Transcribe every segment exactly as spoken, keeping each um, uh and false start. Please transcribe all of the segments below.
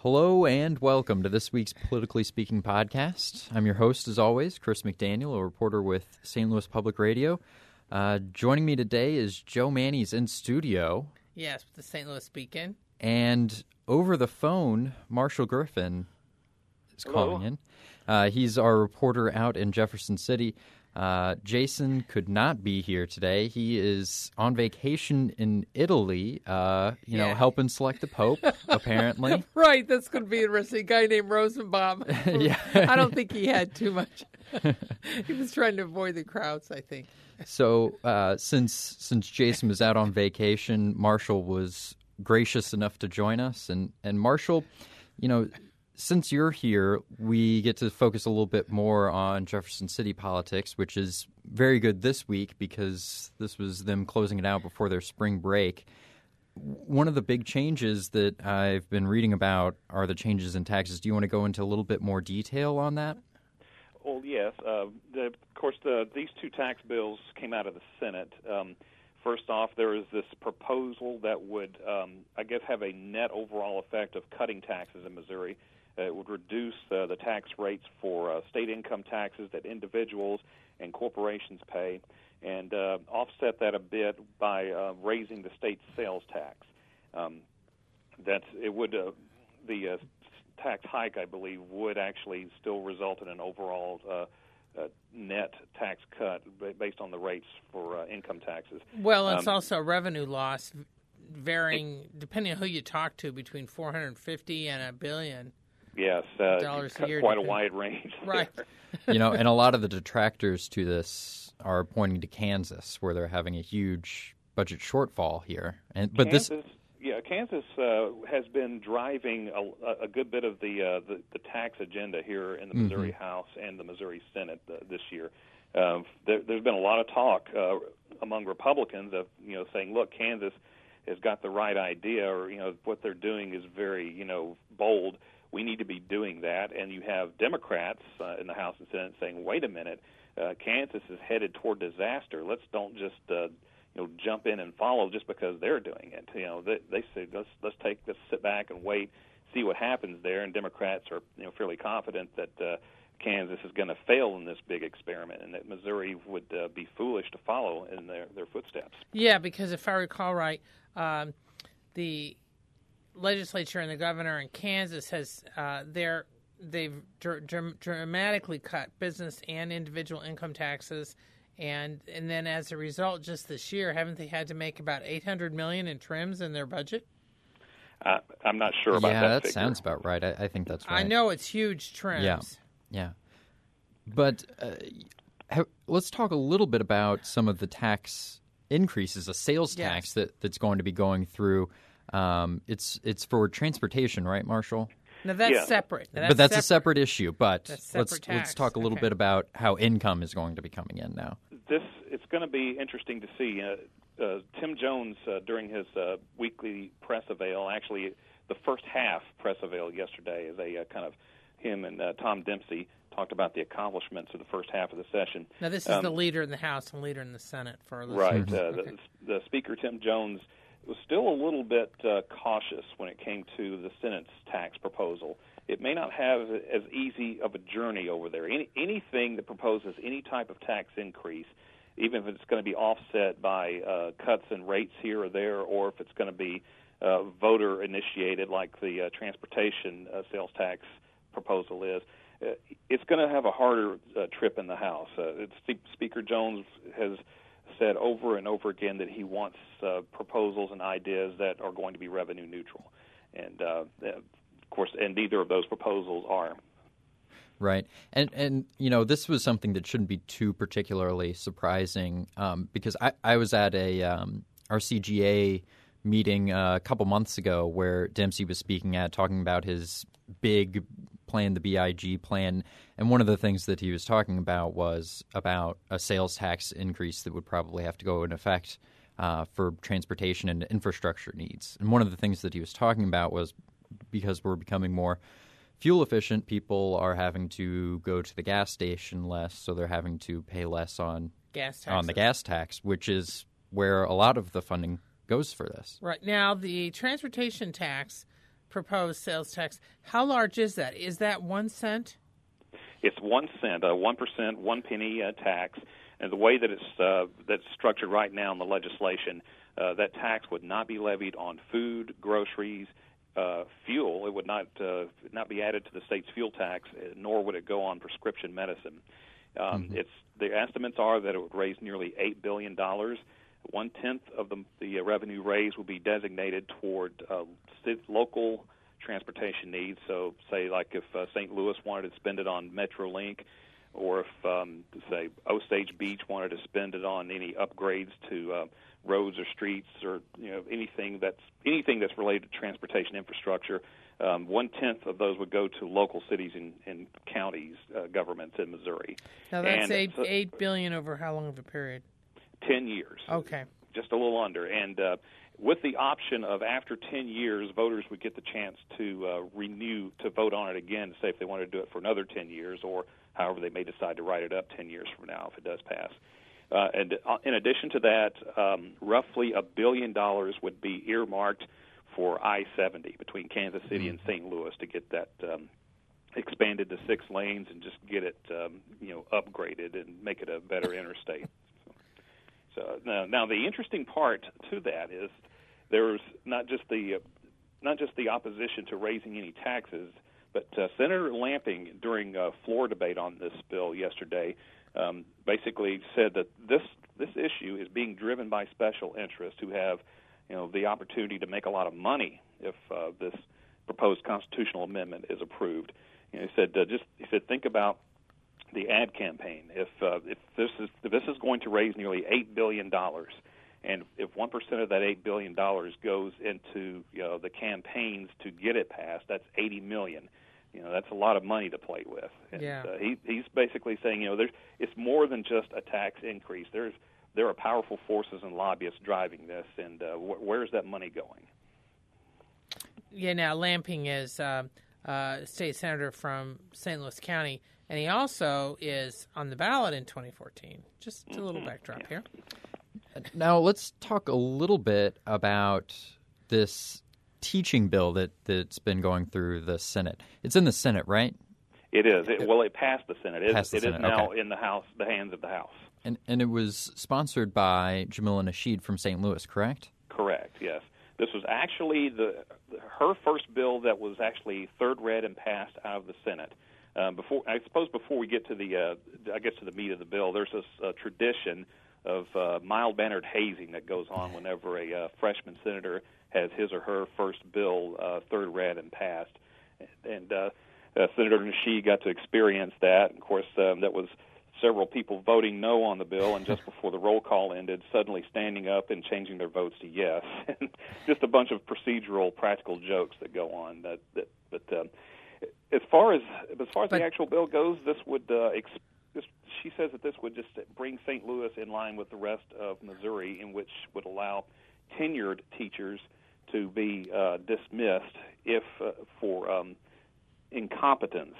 Hello and welcome to this week's Politically Speaking podcast. I'm your host, as always, Chris McDaniel, a reporter with Saint Louis Public Radio. Uh, joining me today is Joe Mannies in studio. Yes, the Saint Louis Beacon. And over the phone, Marshall Griffin is Hello. calling in. Uh, he's our reporter out in Jefferson City. Uh, Jason could not be here today. He is on vacation in Italy, uh, you Yeah. know, helping select the Pope, apparently. Right, that's going to be interesting. A guy named Rosenbaum. Yeah. I don't think he had too much. He was trying to avoid the crowds, I think. So uh, since since Jason was out on vacation, Marshall was gracious enough to join us. And, and Marshall, you know, since you're here, we get to focus a little bit more on Jefferson City politics, which is very good this week because this was them closing it out before their spring break. One of the big changes that I've been reading about are the changes in taxes. Do you want to go into a little bit more detail on that? Well, yes. Uh, the, of course, the, these two tax bills came out of the Senate. Um, first off, there is this proposal that would, um, I guess, have a net overall effect of cutting taxes in Missouri. Uh, it would reduce uh, the tax rates for uh, state income taxes that individuals and corporations pay, and uh, offset that a bit by uh, raising the state sales tax. Um, that's it would uh, the uh, tax hike, I believe, would actually still result in an overall uh, uh, net tax cut based on the rates for uh, income taxes. Well, it's Um, also a revenue loss varying, depending on who you talk to, between four hundred fifty and a billion. Yes, uh, Dollars a cut year, quite a depending- wide range. Right. there. You know, and a lot of the detractors to this are pointing to Kansas, where they're having a huge budget shortfall here. And but Kansas, this, yeah, Kansas uh, has been driving a, a good bit of the, uh, the the tax agenda here in the Missouri Mm-hmm. House and the Missouri Senate uh, this year. Um, there, there's been a lot of talk uh, among Republicans of you know saying, look, Kansas has got the right idea, or you know what they're doing is very you know bold. We need to be doing that. And you have Democrats uh, in the House and Senate saying, wait a minute, uh, Kansas is headed toward disaster. Let's don't just uh, you know jump in and follow just because they're doing it. You know they, they say let's let's take let's sit back and wait, see what happens there. And Democrats are you know fairly confident that uh, Kansas is going to fail in this big experiment, and that Missouri would uh, be foolish to follow in their, their footsteps. Yeah, because if I recall right, um, the legislature and the governor in Kansas has uh, they're, they've dr- dr- dramatically cut business and individual income taxes, and and then as a result, just this year, haven't they had to make about eight hundred million dollars in trims in their budget? Uh, I'm not sure about yeah, that that figure. sounds about right. I, I think that's right. I know it's huge trims. Yeah, yeah. But uh, ha- let's talk a little bit about some of the tax increases, a sales Yes. tax that, that's going to be going through. Um, it's it's for transportation, right, Marshall? Now that's Yeah. separate. Now, but that's a separate issue. But That's let's separate let's tax. talk a little Okay. bit about how income is going to be coming in now. This it's going to be interesting to see. Uh, uh, Tim Jones, uh, during his uh, weekly press avail, actually the first half press avail yesterday, is a uh, kind of him and uh, Tom Dempsey talked about the accomplishments of the first half of the session. Now this is Um, the leader in the House and leader in the Senate for our Right. listeners. Uh, Okay. the, the Speaker, Tim Jones, was still a little bit uh, cautious when it came to the Senate's tax proposal. It may not have as easy of a journey over there. Any, anything that proposes any type of tax increase, even if it's going to be offset by uh, cuts in rates here or there, or if it's going to be uh, voter-initiated like the uh, transportation uh, sales tax proposal is, uh, it's going to have a harder uh, trip in the House. Uh, it's, Speaker Jones has said over and over again that he wants uh, proposals and ideas that are going to be revenue neutral, and uh, of course, and neither of those proposals are. Right. And, and you know, this was something that shouldn't be too particularly surprising um, because I, I was at a um, R C G A meeting uh, a couple months ago where Dempsey was speaking at, talking about his big plan, the B I G plan. And one of the things that he was talking about was about a sales tax increase that would probably have to go in effect uh, for transportation and infrastructure needs. And one of the things that he was talking about was because we're becoming more fuel efficient, people are having to go to the gas station less, so they're having to pay less on Gas taxes. on the gas tax, which is where a lot of the funding goes for this. Right. Now, the transportation tax proposed sales tax. How large is that? Is that one cent? It's one cent, a one percent, one penny uh, tax, and the way that it's uh, that's structured right now in the legislation, uh, that tax would not be levied on food, groceries, uh, fuel. It would not uh, not be added to the state's fuel tax, nor would it go on prescription medicine. Um, mm-hmm. It's the estimates are that it would raise nearly eight billion dollars. One tenth of the, the revenue raised will be designated toward uh, local transportation needs. So, say, like if uh, Saint Louis wanted to spend it on MetroLink, or if, um, say, Osage Beach wanted to spend it on any upgrades to uh, roads or streets, or you know anything that's anything that's related to transportation infrastructure. Um, one tenth of those would go to local cities and, and counties uh, governments in Missouri. Now that's and eight so, eight billion over how long of a period? Ten years. Okay. Just a little under, and. Uh, With the option of after ten years, voters would get the chance to uh, renew, to vote on it again, say if they wanted to do it for another ten years, or however they may decide to write it up ten years from now if it does pass. Uh, and uh, in addition to that, um, roughly a billion dollars would be earmarked for I seventy between Kansas City and Saint Louis to get that um, expanded to six lanes and just get it, um, you know, upgraded and make it a better interstate. So now, now the interesting part to that is there's not just the uh, not just the opposition to raising any taxes, but uh, Senator Lamping during a floor debate on this bill yesterday um, basically said that this this issue is being driven by special interests who have you know the opportunity to make a lot of money if uh, this proposed constitutional amendment is approved. You know, he said uh, just he said think about the ad campaign. If uh, if this is if this is going to raise nearly eight billion dollars, and if one percent of that eight billion dollars goes into you know the campaigns to get it passed, that's eighty million. You know that's a lot of money to play with. And, yeah. Uh, he he's basically saying you know there's it's more than just a tax increase. There's there are powerful forces and lobbyists driving this, and uh, wh- where's that money going? Yeah. Now Lamping is uh, uh, state senator from Saint Louis County. And he also is on the ballot in twenty fourteen. Just a little backdrop here. Now, let's talk a little bit about this teaching bill that, that's been going through the Senate. It's in the Senate, right? It is. It, well, it passed the Senate. It, passed the it Senate. is now okay. in the House, the hands of the House. And, and it was sponsored by Jamila Nasheed from Saint Louis, correct? Correct, yes. This was actually the her first bill that was actually third read and passed out of the Senate. Um, before, I suppose, before we get to the, uh, I guess, to the meat of the bill, there's this uh, tradition of uh, mild-mannered hazing that goes on whenever a uh, freshman senator has his or her first bill uh, third read and passed. And uh, uh, Senator Nasheed got to experience that. Of course, um, that was several people voting no on the bill, and just before the roll call ended, suddenly standing up and changing their votes to yes. Just a bunch of procedural, practical jokes that go on. That, that, but um, As far as as far as but, the actual bill goes, this would uh, ex- this, she says that this would just bring Saint Louis in line with the rest of Missouri, in which would allow tenured teachers to be uh, dismissed if uh, for um, incompetence.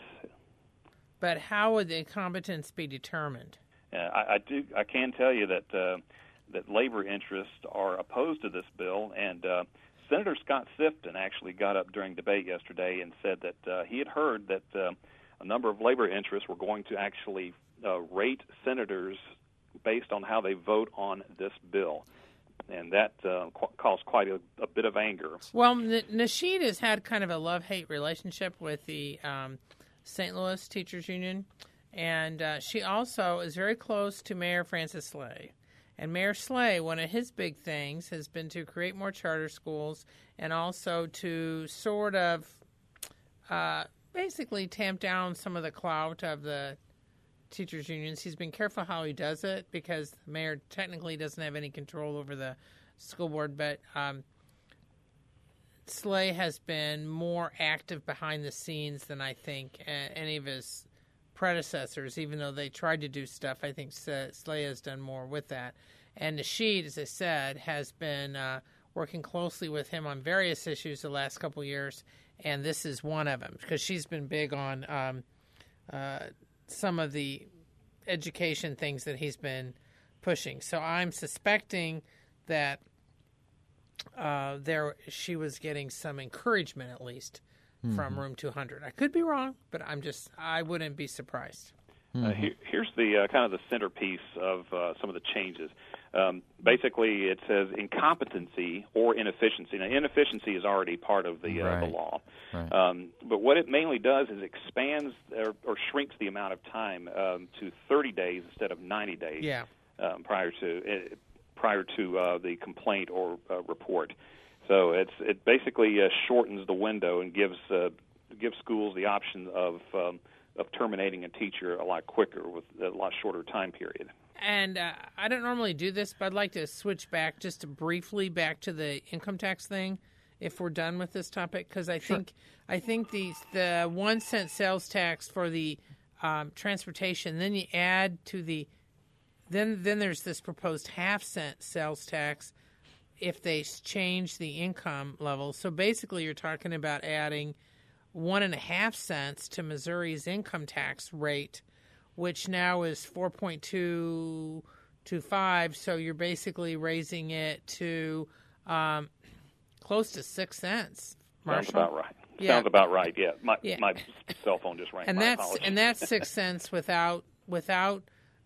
But how would the incompetence be determined? Uh, I, I do. I can tell you that uh, that labor interests are opposed to this bill, and uh, Senator Scott Sifton actually got up during debate yesterday and said that uh, he had heard that uh, a number of labor interests were going to actually uh, rate senators based on how they vote on this bill. And that uh, qu- caused quite a, a bit of anger. Well, N- Nasheed has had kind of a love-hate relationship with the um, Saint Louis Teachers Union, and uh, she also is very close to Mayor Francis Slay. And Mayor Slay, one of his big things has been to create more charter schools and also to sort of uh, basically tamp down some of the clout of the teachers unions. He's been careful how he does it because the mayor technically doesn't have any control over the school board, but um, Slay has been more active behind the scenes than I think any of his predecessors, even though they tried to do stuff. I think Slay has done more with that. And Nasheed, as I said, has been uh, working closely with him on various issues the last couple of years, and this is one of them because she's been big on um, uh, some of the education things that he's been pushing. So I'm suspecting that uh, there she was getting some encouragement, at least, mm-hmm. from Room two hundred. I could be wrong, but I'm just I wouldn't be surprised. Uh, here, here's the uh, kind of the centerpiece of uh, some of the changes. Um, basically, it says incompetency or inefficiency. Now, inefficiency is already part of the, uh, right. the law. Right. Um, but what it mainly does is expands or, or shrinks the amount of time um, to thirty days instead of ninety days Yeah. um, prior to uh, prior to uh, the complaint or uh, report. So it's it basically uh, shortens the window and gives uh, gives schools the option of um, of terminating a teacher a lot quicker with a lot shorter time period. And uh, I don't normally do this, but I'd like to switch back just to briefly back to the income tax thing, if we're done with this topic, because I Sure. think I think the the one cent sales tax for the um, transportation, then you add to the then then there's this proposed half cent sales tax if they change the income level. So basically, you're talking about adding one and a half cents to Missouri's income tax rate, which now is four point two two five. So you're basically raising it to um, close to six cents. Marshall. Sounds about right. Yeah. Sounds about right. Yeah, my Yeah. my cell phone just rang. And My that's apologies. and that's six cents without without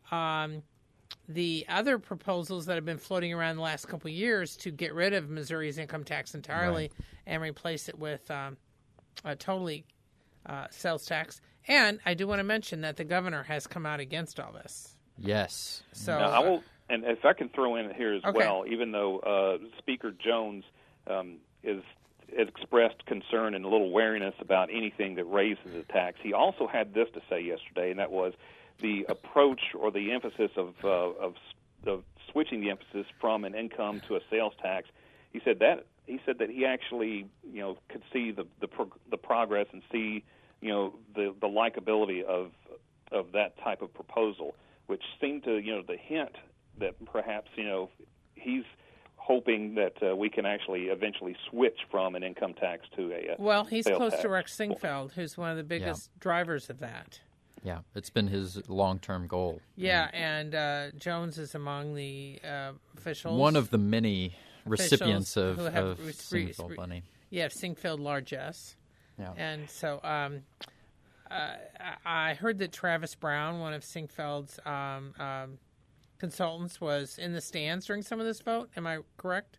um, the other proposals that have been floating around the last couple of years to get rid of Missouri's income tax entirely Right. and replace it with um, a totally uh, sales tax. And I do want to mention that the governor has come out against all this. Yes. So Now, I will, and if I can throw in here as Okay. well, even though uh, Speaker Jones um, is has expressed concern and a little wariness about anything that raises the tax, he also had this to say yesterday, and that was the approach or the emphasis of uh, of, of switching the emphasis from an income to a sales tax. He said that he said that he actually, you know, could see the the, prog- the progress and see, you know, the the likability of of that type of proposal, which seemed to, you know, the hint that perhaps, you know, he's hoping that uh, we can actually eventually switch from an income tax to a uh, well, he's sales close tax. to Rex Singfeld, who's one of the biggest drivers of that. Yeah, it's been his long-term goal. Yeah, and uh, Jones is among the uh, officials. One of the many recipients of, who have of re- re- Singfield re- money. Yeah, Singfield largesse. Yeah. And so um, uh, I I heard that Travis Brown, one of Singfeld's um, um, consultants, was in the stands during some of this vote. Am I correct?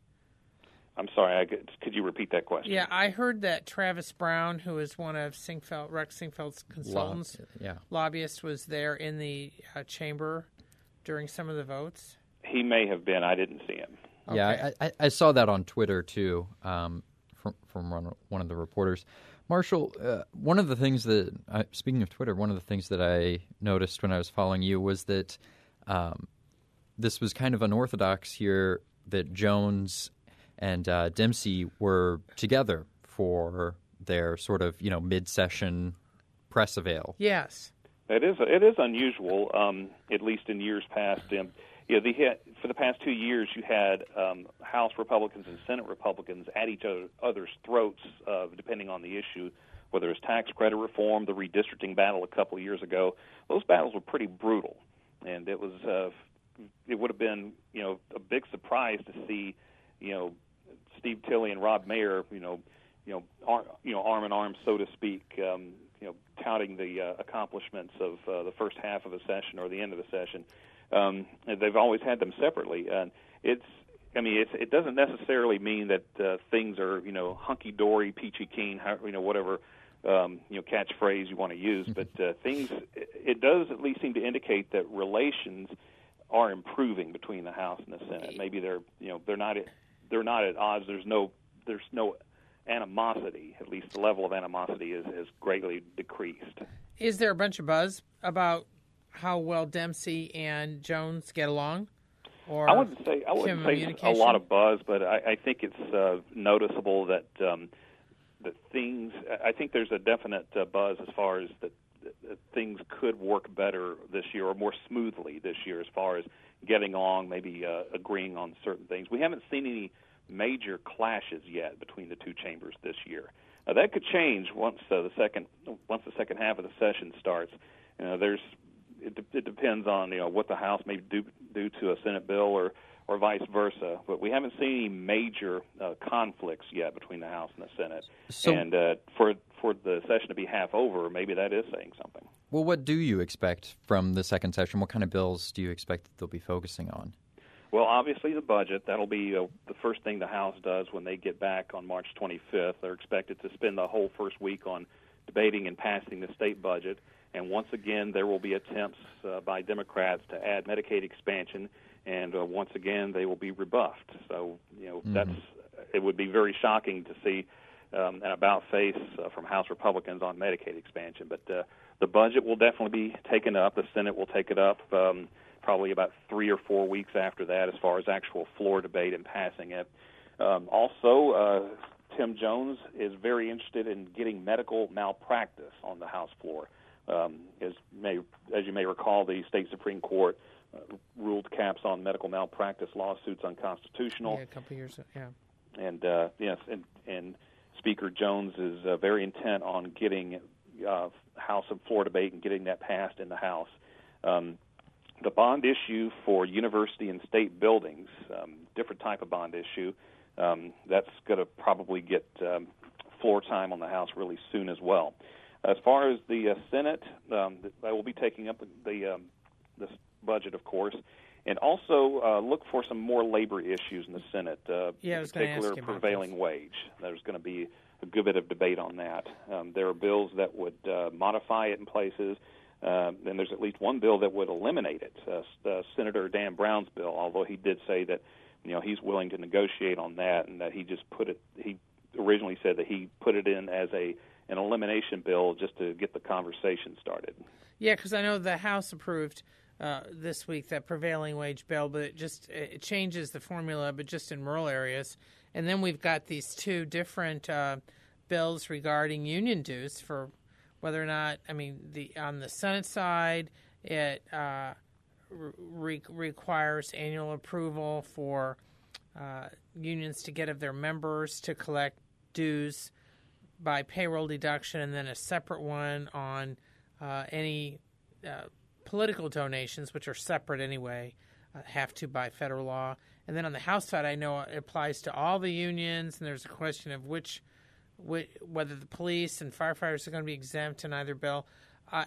I'm sorry, I could, could you repeat that question? Yeah, I heard that Travis Brown, who is one of Singfeld, Rex Singfeld's consultants, Lob- yeah. lobbyist, was there in the uh, chamber during some of the votes. He may have been. I didn't see him. Yeah, Okay. I, I, I saw that on Twitter too, um, from from one, one of the reporters. Marshall, uh, one of the things that, uh, speaking of Twitter, one of the things that I noticed when I was following you was that um, this was kind of unorthodox here that Jones and uh, Dempsey were together for their sort of, you know, mid-session press avail. Yes. It is it is unusual, um, at least in years past. Um, you know, the, for the past two years, you had um, House Republicans and Senate Republicans at each other, other's throats, uh, depending on the issue, whether it's tax credit reform, the redistricting battle a couple of years ago. Those battles were pretty brutal, and it was uh, it would have been, you know, a big surprise to see, you know, Steve Tilley and Rob Mayer, you know, you know, ar- you know, arm in arm, so to speak, um, you know, touting the uh, accomplishments of uh, the first half of a session or the end of a session. Um, and they've always had them separately, and it's. I mean, it's, it doesn't necessarily mean that uh, things are, you know, hunky dory, peachy keen, how, you know, whatever, um, you know, catchphrase you want to use. But uh, things, it does at least seem to indicate that relations are improving between the House and the Senate. Maybe they're, you know, they're not. At, they're not at odds. There's no there's no animosity. At least the level of animosity is, is greatly decreased. Is there a bunch of buzz about how well Dempsey and Jones get along? Or I wouldn't say I wouldn't say a lot of buzz, but I, I think it's uh, noticeable that um, that things. I think there's a definite uh, buzz as far as that, that things could work better this year or more smoothly this year as far as getting along, maybe uh, agreeing on certain things. We haven't seen any major clashes yet between the two chambers this year. Now, that could change once uh, the second once the second half of the session starts. You know, there's it, de- it depends on, you know, what the House may do do to a Senate bill or or vice versa. But we haven't seen any major uh, conflicts yet between the House and the Senate. So, and uh, for for the session to be half over, maybe that is saying something. Well, what do you expect from the second session? What kind of bills do you expect that they'll be focusing on? Well, obviously the budget. That'll be uh, the first thing the House does when they get back on March twenty-fifth. They're expected to spend the whole first week on debating and passing the state budget. And once again, there will be attempts uh, by Democrats to add Medicaid expansion, and uh, once again, they will be rebuffed. So, you know, mm-hmm. that's it would be very shocking to see um, an about-face uh, from House Republicans on Medicaid expansion. But uh, the budget will definitely be taken up. The Senate will take it up um, probably about three or four weeks after that as far as actual floor debate and passing it. Um, also, uh, Tim Jones is very interested in getting medical malpractice on the House floor. Um, as, may, as you may recall, the state Supreme Court uh, ruled caps on medical malpractice lawsuits unconstitutional. Yeah, a couple years ago, yeah. And, uh, yes, and, and Speaker Jones is uh, very intent on getting uh, House and floor debate and getting that passed in the House. Um, the bond issue for university and state buildings, um, different type of bond issue, um, that's going to probably get um, floor time on the House really soon as well. As far as the uh, Senate, um, they will be taking up the the, um, the budget, of course, and also uh, look for some more labor issues in the Senate, uh, yeah, in particular prevailing wage. There's going to be a good bit of debate on that. Um, there are bills that would uh, modify it in places, uh, and there's at least one bill that would eliminate it, uh, uh, Senator Dan Brown's bill, although he did say that you know he's willing to negotiate on that and that he just put it, he originally said that he put it in as a an elimination bill just to get the conversation started. Yeah, because I know the House approved uh, this week that prevailing wage bill, but it just it changes the formula, but just in rural areas. And then we've got these two different uh, bills regarding union dues for whether or not, I mean, the on the Senate side, it uh, re- requires annual approval for uh, unions to get of their members to collect dues by payroll deduction, and then a separate one on uh, any uh, political donations, which are separate anyway, uh, have to by federal law. And then on the House side, I know it applies to all the unions, and there's a question of which, which whether the police and firefighters are going to be exempt in either bill. Uh,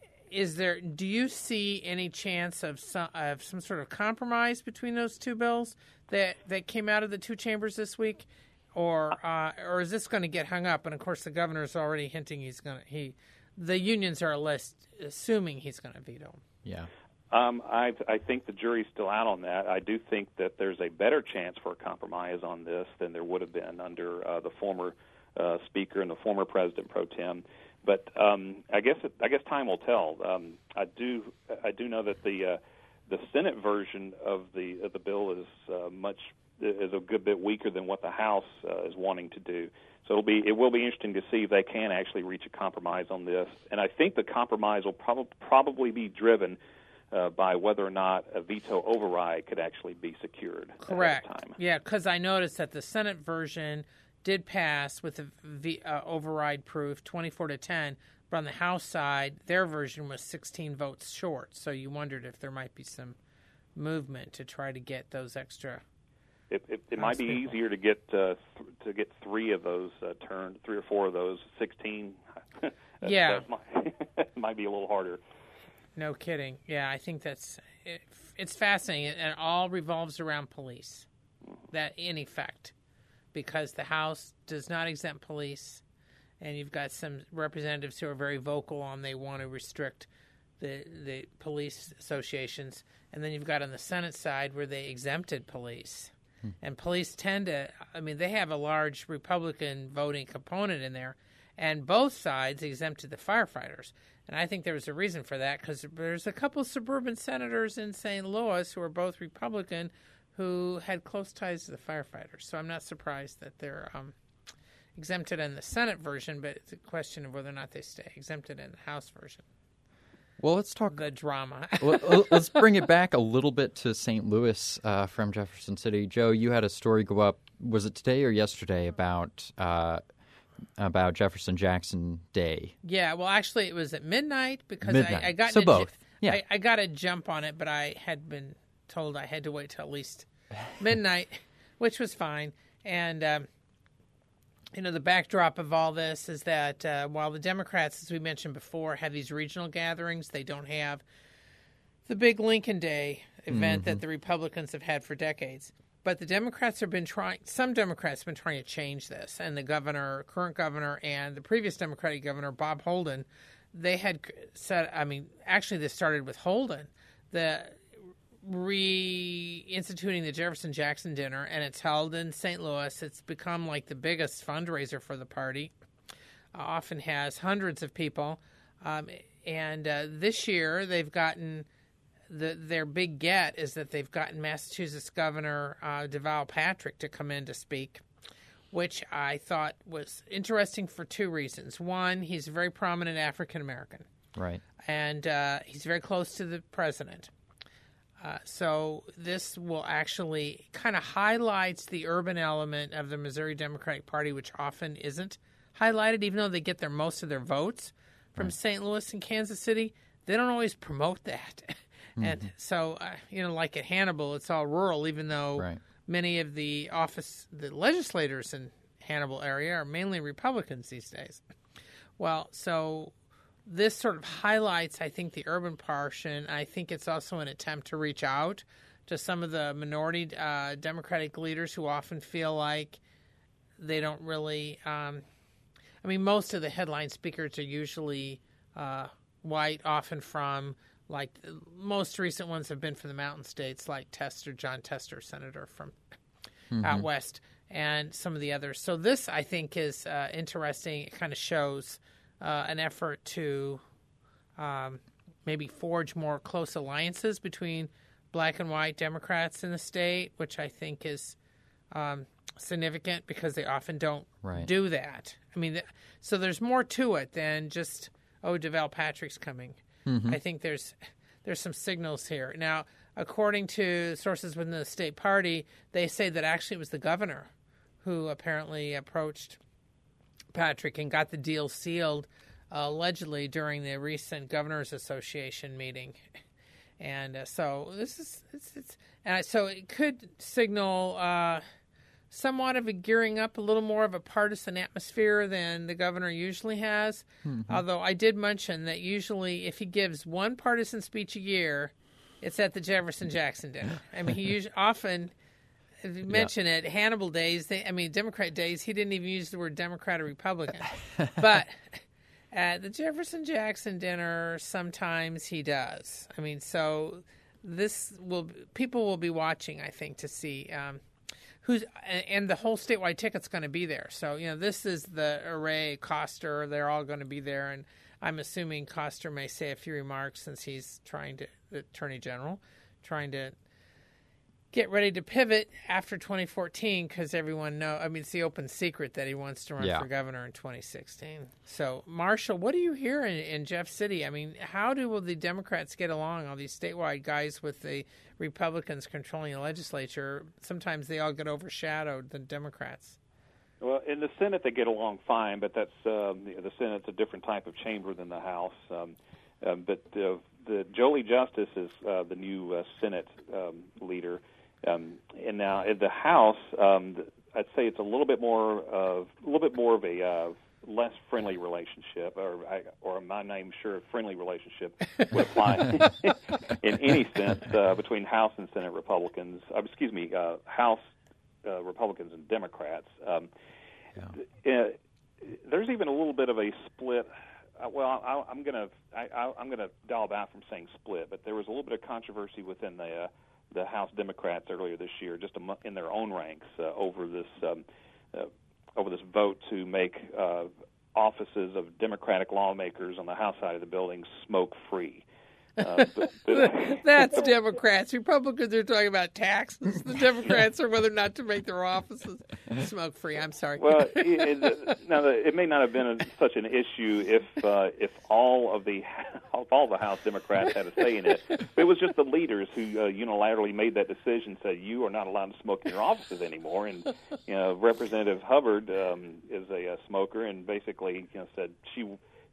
is there? Do you see any chance of some of some sort of compromise between those two bills that that came out of the two chambers this week? Or uh, or is this going to get hung up? And of course, the governor's already hinting he's going to. He, the unions are less assuming he's going to veto. Yeah, um, I I think the jury's still out on that. I do think that there's a better chance for a compromise on this than there would have been under uh, the former uh, speaker and the former president pro tem. But um, I guess it, I guess time will tell. Um, I do I do know that the uh, the Senate version of the of the bill is uh, much. is a good bit weaker than what the House uh, is wanting to do. So it'll be it will be interesting to see if they can actually reach a compromise on this. And I think the compromise will prob- probably be driven uh, by whether or not a veto override could actually be secured. Correct. At that time. Yeah, because I noticed that the Senate version did pass with a v- uh, override proof, twenty-four to ten. But on the House side, their version was sixteen votes short. So you wondered if there might be some movement to try to get those extra. It, it, it might be easier to get uh, th- to get three of those uh, turned, three or four of those, sixteen. that, yeah, that might, might be a little harder. No kidding. Yeah, I think that's it, it's fascinating, and it all revolves around police. That in effect, because the House does not exempt police, and you've got some representatives who are very vocal on they want to restrict the the police associations, and then you've got on the Senate side where they exempted police. And police tend to, I mean, they have a large Republican voting component in there, and both sides exempted the firefighters. And I think there was a reason for that because there's a couple of suburban senators in Saint Louis who are both Republican who had close ties to the firefighters. So I'm not surprised that they're um, exempted in the Senate version, but it's a question of whether or not they stay exempted in the House version. Well, let's talk the drama. Let's bring it back a little bit to Saint Louis uh, from Jefferson City. Joe, you had a story go up. Was it today or yesterday about uh, about Jefferson Jackson Day? Yeah, well, actually, it was at midnight because midnight. I, I got so a, both. Yeah, I, I got a jump on it, but I had been told I had to wait till at least midnight, which was fine. And, um, you know, the backdrop of all this is that uh, while the Democrats, as we mentioned before, have these regional gatherings, they don't have the big Lincoln Day event mm-hmm. that the Republicans have had for decades. But the Democrats have been trying, some Democrats have been trying to change this. And the governor, current governor, and the previous Democratic governor, Bob Holden, they had said, I mean, actually this started with Holden, the reinstituting the Jefferson-Jackson dinner, and it's held in Saint Louis. It's become like the biggest fundraiser for the party. Uh, often has hundreds of people. Um, and uh, this year they've gotten... The, their big get is that they've gotten Massachusetts Governor uh, Deval Patrick to come in to speak, which I thought was interesting for two reasons. One, he's a very prominent African-American. Right. And uh, he's very close to the president. Uh, so this will actually kind of highlights the urban element of the Missouri Democratic Party, which often isn't highlighted, even though they get their most of their votes from right. Saint Louis and Kansas City. They don't always promote that. And mm-hmm. so, uh, you know, like at Hannibal, it's all rural, even though right. many of the office, the legislators in Hannibal area are mainly Republicans these days. Well, so this sort of highlights, I think, the urban portion. I think it's also an attempt to reach out to some of the minority uh, Democratic leaders who often feel like they don't really, um, I mean, most of the headline speakers are usually uh, white, often from... Like the most recent ones have been from the Mountain States, like Tester, John Tester, senator from mm-hmm. out west, and some of the others. So this, I think, is uh, interesting. It kind of shows uh, an effort to um, maybe forge more close alliances between black and white Democrats in the state, which I think is um, significant because they often don't right. do that. I mean, th- so there's more to it than just, oh, Deval Patrick's coming. Mm-hmm. I think there's there's some signals here. Now, according to sources within the state party, they say that actually it was the governor who apparently approached Patrick and got the deal sealed, uh, allegedly during the recent Governors Association meeting. And uh, so this is it's, it's and so it could signal uh, somewhat of a gearing up, a little more of a partisan atmosphere than the governor usually has. Mm-hmm. Although I did mention that usually if he gives one partisan speech a year, it's at the Jefferson-Jackson dinner. I mean, he usually often, if you mention yeah. it, Hannibal days, they, I mean, Democrat days, he didn't even use the word Democrat or Republican. But at the Jefferson-Jackson dinner, sometimes he does. I mean, so this will, people will be watching, I think, to see um, who's, and the whole statewide ticket's going to be there. So, you know, this is the array, Koster, they're all going to be there. And I'm assuming Koster may say a few remarks since he's trying to, the Attorney General, trying to get ready to pivot after twenty fourteen because everyone know. I mean, it's the open secret that he wants to run yeah. for governor in twenty sixteen. So, Marshall, what do you hear in, in Jeff City? I mean, how do will the Democrats get along? All these statewide guys with the Republicans controlling the legislature, sometimes they all get overshadowed, the Democrats. Well, in the Senate they get along fine, but that's um, the, the Senate's a different type of chamber than the House. Um, uh, but uh, the Jolie Justice is uh, the new uh, Senate um, leader. Um, and now in the House, um, I'd say it's a little bit more of a little bit more of a uh, less friendly relationship, or I, or my name sure friendly relationship would apply in any sense uh, between House and Senate Republicans. Uh, excuse me, uh, House uh, Republicans and Democrats. Um, yeah. uh, there's even a little bit of a split. Uh, well, I, I'm gonna I, I, I'm gonna dial back from saying split, but there was a little bit of controversy within the. Uh, the House Democrats earlier this year, just in their own ranks, uh, over this um, uh, over this vote to make uh, offices of Democratic lawmakers on the House side of the building smoke-free. Uh, but, but, That's Democrats. Republicans are talking about taxes. The Democrats are whether or not to make their offices smoke-free. I'm sorry. Well, it, it, now the, it may not have been a, such an issue if uh, if all of the if all the House Democrats had a say in it. It was just the leaders who uh, unilaterally made that decision. Said you are not allowed to smoke in your offices anymore. And you know, Representative Hubbard um, is a, a smoker, and basically you know said she.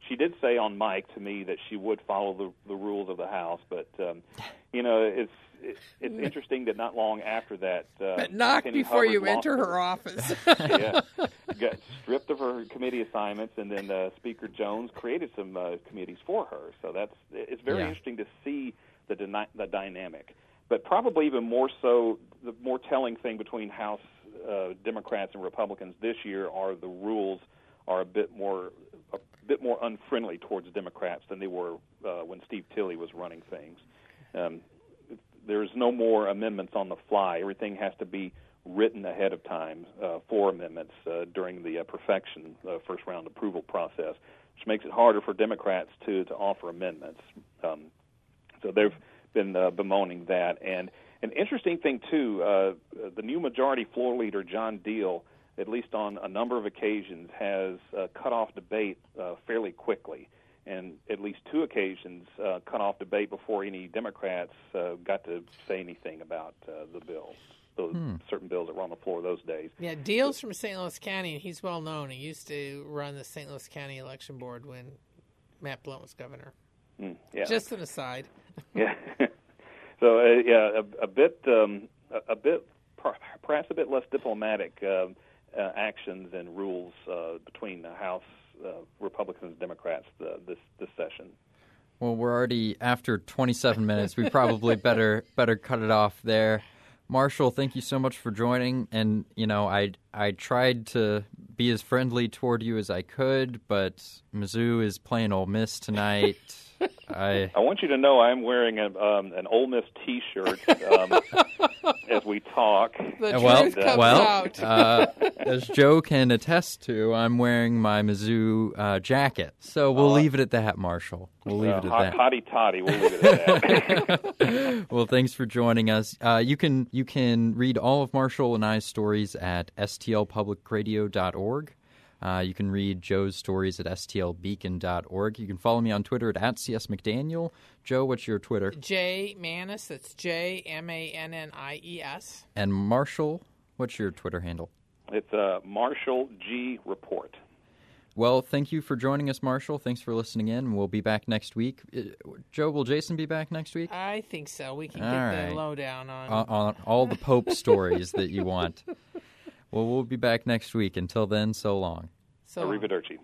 she did say on mic to me that she would follow the, the rules of the House, but um, you know, it's it, it's interesting that not long after that, uh, but knock Penny before Hubbard you lost enter her her office. yeah, got stripped of her committee assignments, and then uh, Speaker Jones created some uh, committees for her. So that's it's very Yeah. interesting to see the dyna- the dynamic. But probably even more so, the more telling thing between House uh, Democrats and Republicans this year are the rules are a bit more a bit more unfriendly towards Democrats than they were uh, when Steve Tilley was running things. Um, there's no more amendments on the fly. Everything has to be written ahead of time uh, for amendments uh, during the uh, perfection uh, first round approval process, which makes it harder for Democrats to, to offer amendments. Um, so they've been uh, bemoaning that. And an interesting thing, too, uh, the new majority floor leader, John Deal, at least on a number of occasions, has uh, cut off debate uh, fairly quickly. And at least two occasions uh, cut off debate before any Democrats uh, got to say anything about uh, the bill, those Hmm. certain bills that were on the floor those days. Yeah, Deal's from Saint Louis County, and he's well known. He used to run the Saint Louis County Election Board when Matt Blunt was governor. Mm, yeah. Just an aside. Yeah. so uh, yeah, a, a bit, um, a, a bit, perhaps a bit less diplomatic uh, uh, actions and rules uh, between the House uh, Republicans and Democrats uh, this this session. Well, we're already after twenty-seven minutes. We probably better better cut it off there. Marshall, thank you so much for joining. And you know, I I tried to be as friendly toward you as I could, but Mizzou is playing Ole Miss tonight. I I want you to know I'm wearing a, um, an Ole Miss T-shirt um, as we talk. The well, truth comes well, out. uh, as Joe can attest to, I'm wearing my Mizzou uh, jacket. So we'll Uh, leave it at that, Marshall. We'll leave uh, it at hot, that. Hotty toddy, we'll leave it at that. Well, thanks for joining us. Uh, you can you can read all of Marshall and I's stories at s t l public radio dot org. Uh, you can read Joe's stories at s t l beacon dot org. You can follow me on Twitter at, at csmcdaniel. Joe, what's your Twitter? J Mannis, that's J M A N N I E S. And Marshall, what's your Twitter handle? It's a uh, Marshall G Report. Well, thank you for joining us, Marshall. Thanks for listening in. We'll be back next week. Uh, Joe, will Jason be back next week? I think so. We can All get right. the lowdown on. On, on all the Pope stories that you want. Well, we'll be back next week. Until then, so long. so Arrivederci.